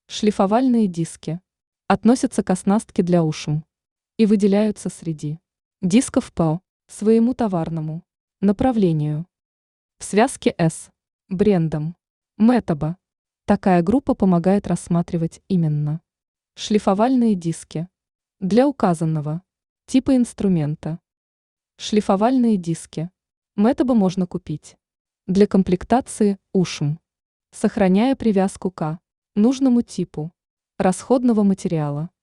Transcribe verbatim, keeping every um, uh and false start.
Шлифовальные диски относятся к оснастке для ушум и выделяются среди дисков по своему товарному направлению. В связке с брендом Metabo такая группа помогает рассматривать именно шлифовальные диски для указанного типа инструмента. Шлифовальные диски Metabo можно купить для комплектации ушум, сохраняя привязку к нужному типу расходного материала.